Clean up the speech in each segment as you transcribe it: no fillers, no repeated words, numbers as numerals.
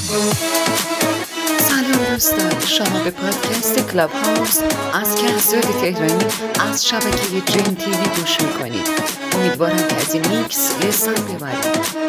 سلام دوستان، شما به پادکست کلاب هاوس از کهزاد تهرانی از شبکه دریم تیوی گوش میکنید. امیدوارم که از این میکس لذت ببرید.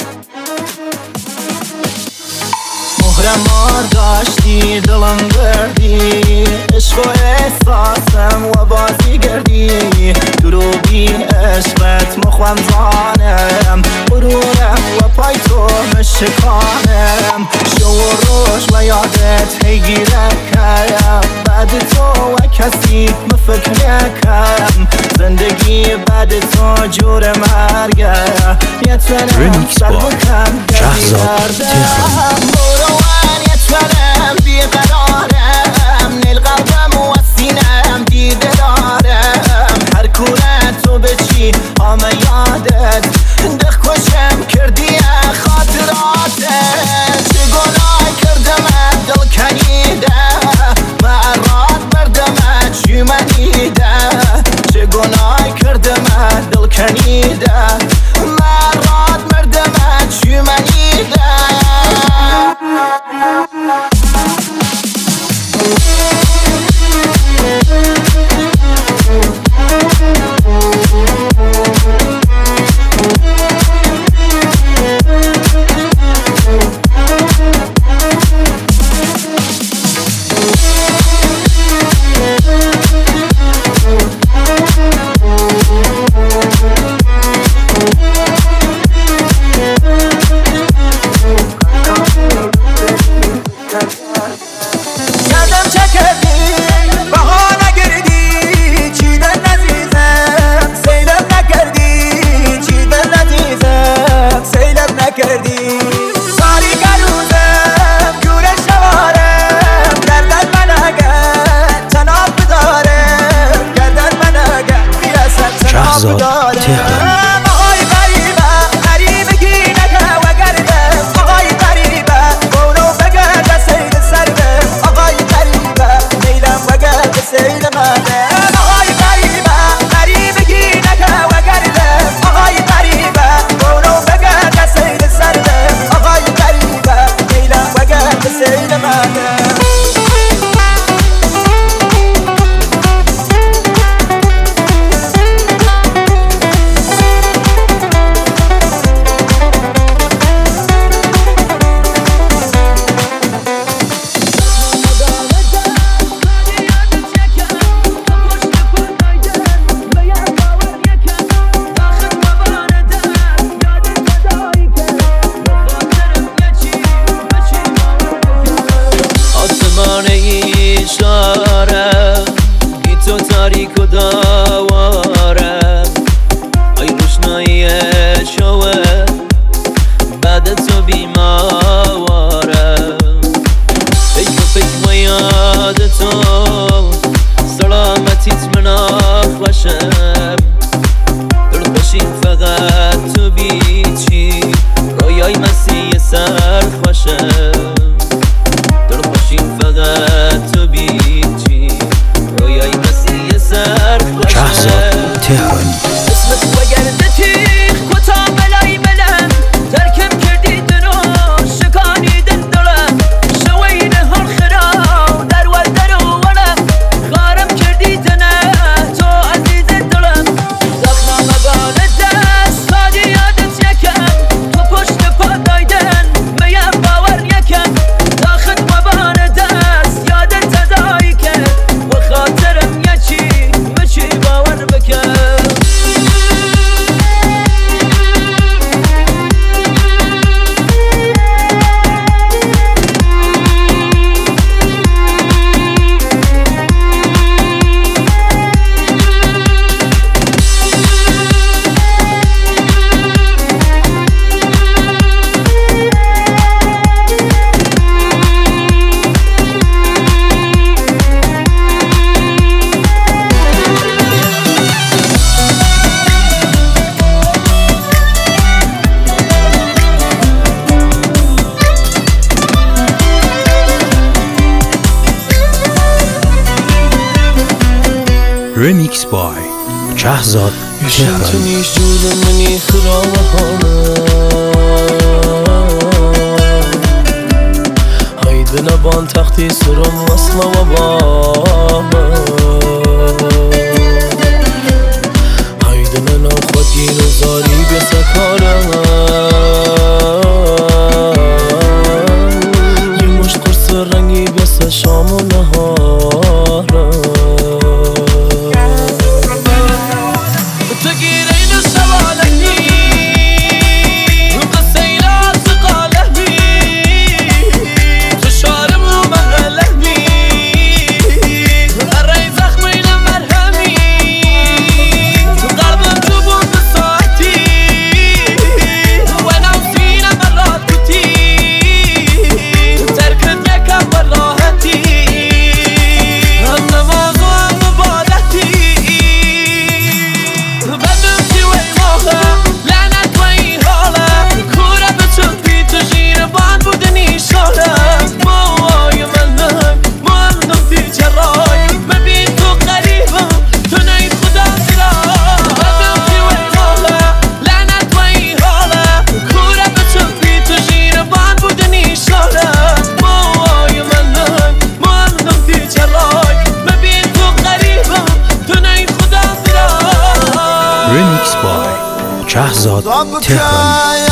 مهرمار داشتی دلم بردی، عشق و احساسم و بازی گردی، دروبی عشقت مخوام زانم، غرورم و پای تو مشکانم، شو و روش و یادت هیگیره کرم، بعد تو و کسی مفکر نکرم، زندگی بعد تو جور مرگه، یه تنم سر بکن شهزاد تهرانی. مروان يتفرم بقرارم نل قلبم و سینم دیده دارم، هر کورت تو بچی همه یادت دخ کشم کردی خاطراتت، چه گناه کردم دل کنیده مرات بردم چی منیده، چه گناه کردم دل کنیده مرات مردم چی منیده. شهزاد تهرانی. بی تو تاریک و داوارم، ای روشنایی شوه بعد تو بیمارم، فکر و یاد تو سلامتیت من آخوشم، دل خوشیم فقط تو بیچی رویای مسیح سر خوشم، دل خوشیم فقط تو بیچی رویای مسیح سر خوشم. شهزاد تهرانی. اسمت و گردتی کتا بلای بلن ترکم کردی دنو شکانی دلم، شوین هر خرا در و در و ورم خارم کردی دنه تو عزیز دلم، دخنام بال دست تا یادت یکم تو پشت پا دایدن میم باور یکم، داخل مبان دست یادت تدایی که و خاطرم یچی مچی باور بکن. Remix by شهزاد تهرانی. بنبان تختی سرم وصل و بابا هایده من خودگیر و زاری بسکارم یه مشت قرص رنگی بس شام و نهارم تو گیره اینو شوالکی Remix by شهزاد تهرانی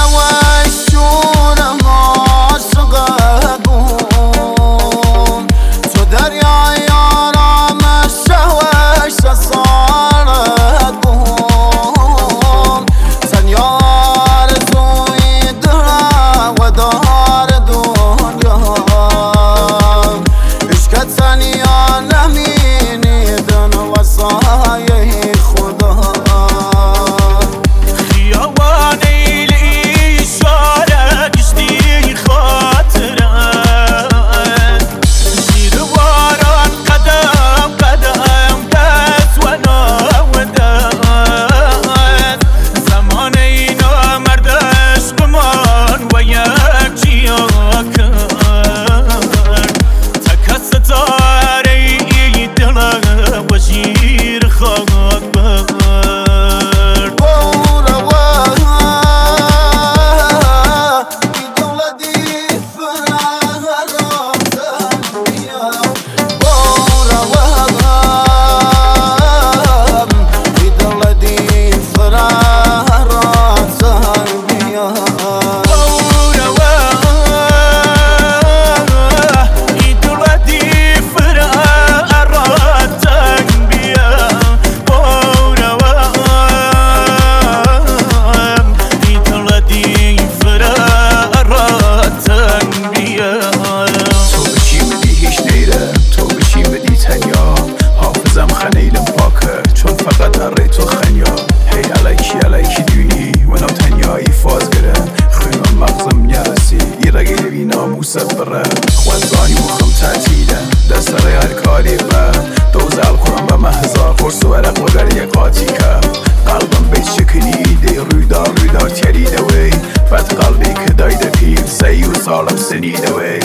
خوزانی مخم تعطیله دست ریال کاری با دوز القرآن به محضار خورس و ورق و گریه قاطی که قلبم بیت شکنیده رویدار تریده وی بد قلبی که دایده پیر سی و سالم سنیده وی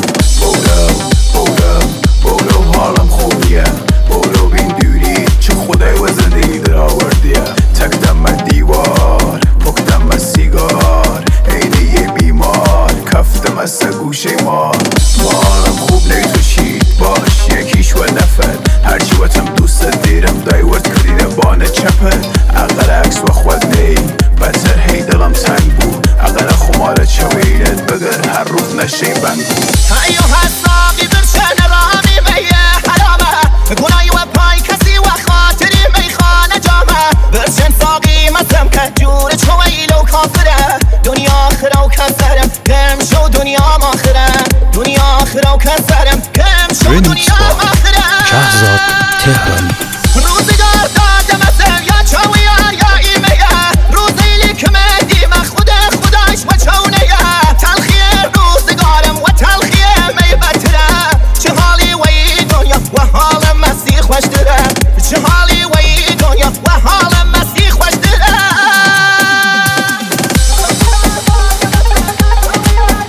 بولو حالم خوبیه بولو بین دوری چه خدای و زندگی در آوردیه تکدم من دیوار پکدم من سیگار عینه یه بیمار کفتم از سگوشه مار مالم خوب نیتوشید باش یکیش و نفر هرچی وطم دوست دیرم دایورد کردیده بانه چپه اقل عکس و خود نی بطر هی دلم تنگ بود اقل خمارت شویلت بگر هر روز نشه بند بود ایو حسابی برشن رامی میه حرامه گناهی و پای کسی و خاطری میخانه جامه برشن ساقی مسم که جور چویل و کافره دنیا آخره و کسرم گرم شو دنیا ماخره دنیا آخره و کسرم گرم شو دنیا ماخره شهزاد تهرانی روزگار داده مثل یا چویار یا ایمیه روزیلی که مدی مخود خداش و چونه تلخیه روزگارم و تلخیه می بتره چه حالی وی دنیا و حال مسیح خوش داره چه حالی وی دنیا و حال مسیح خوش داره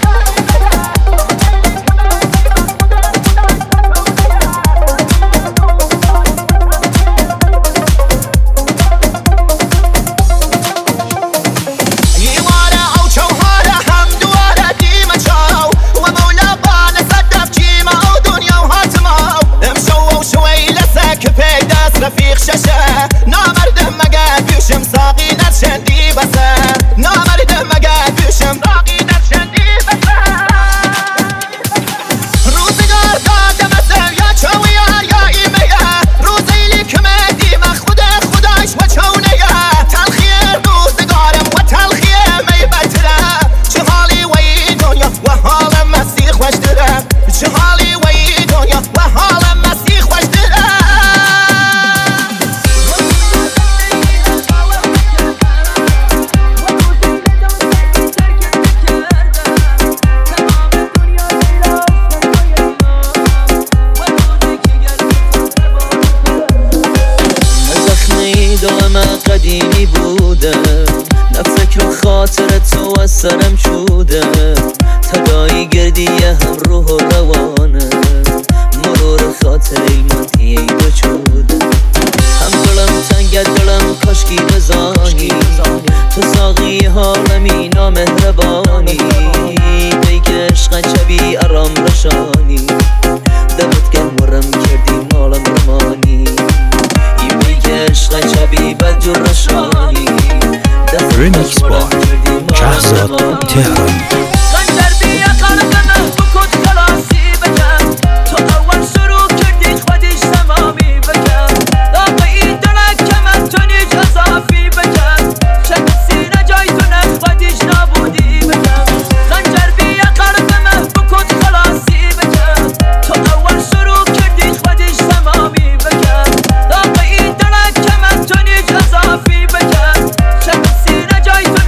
قدیمی بوده، نه فکر و خاطر تو از سرم چوده، تدایی گردیه هم روح و روانه، مرور خاطر ایمانتی ای دو چوده. هم دلم تنگه دلم کاشکی بزانی، تو ساقی حالمی نامهربانی، بیگ عشق چبی ارام رشانی، دمت گرم ورم کردی مالم رمانی، ای بیگ عشق چبی بدجور رشانی، Remix by شهزاد تهرانی. خنجر بیا قلبمه بکن خلاصی بکن، تو اول شروع کردی خودش تمامی بکن، داغی دلک کمت تو نیج اضافی بکن، شکسی نجای تو نه خودش نابودی بکن. خنجر بیا قلبمه بکن خلاصی بکن، تو اول شروع کردی خودش تمامی بکن، داغی دلک کمت تو نیج اضافی بکن، شکسی نجای تو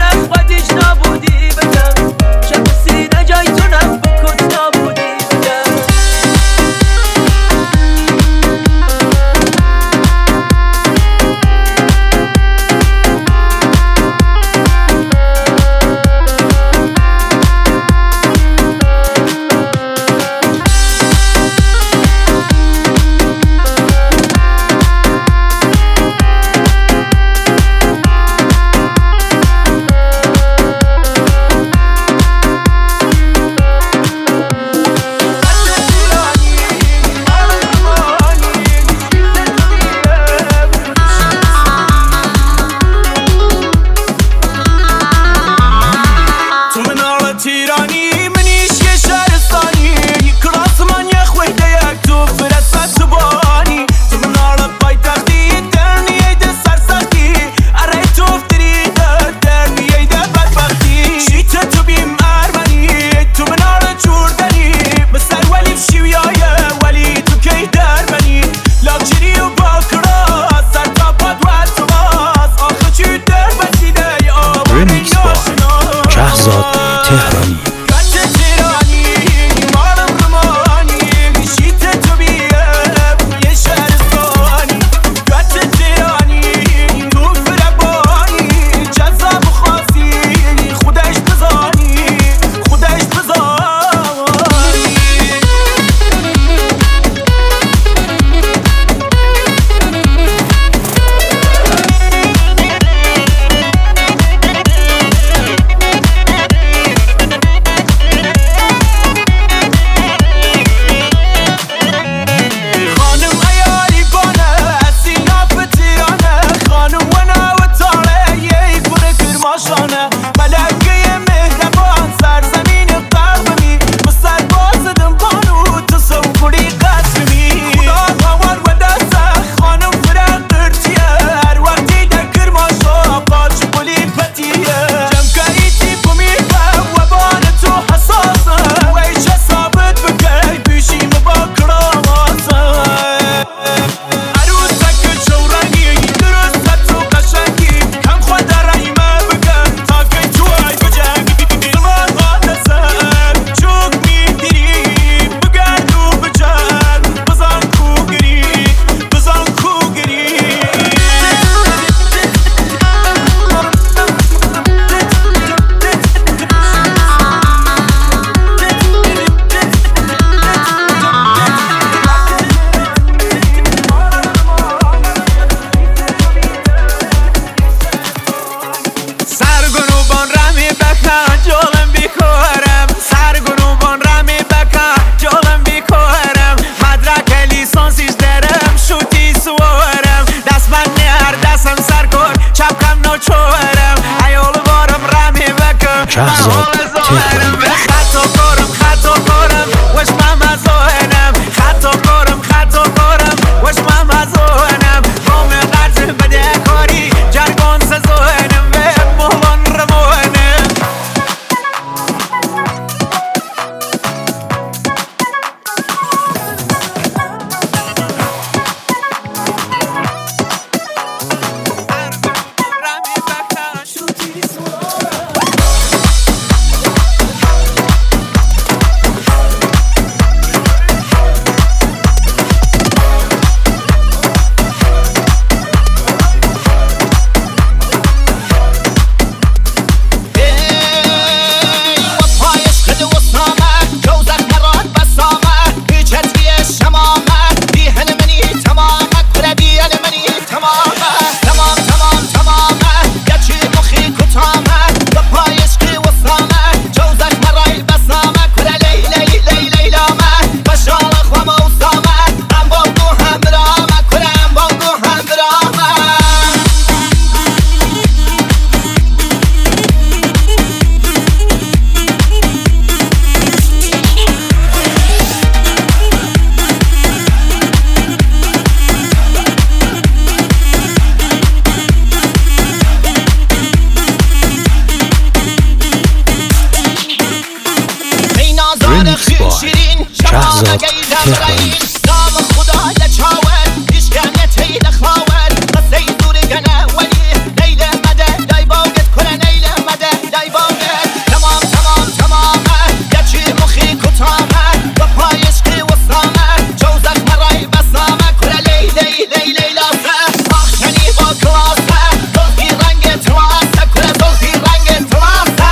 رمیکس بای شهزاد تهرانی نام خدای چاور ایشکنه تید خاور قصه دوری گنه ولی نیل مده دای باگت کنه نیل مده دای باگت تمام یکی مخی کتامه و پایش که وسامه جوزک مرای بسامه کنه لیلاسه آخشنی با کلاسه زلفی رنگ تلاسه کنه زلفی رنگ تلاسه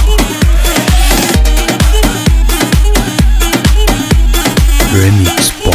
رمیکس بای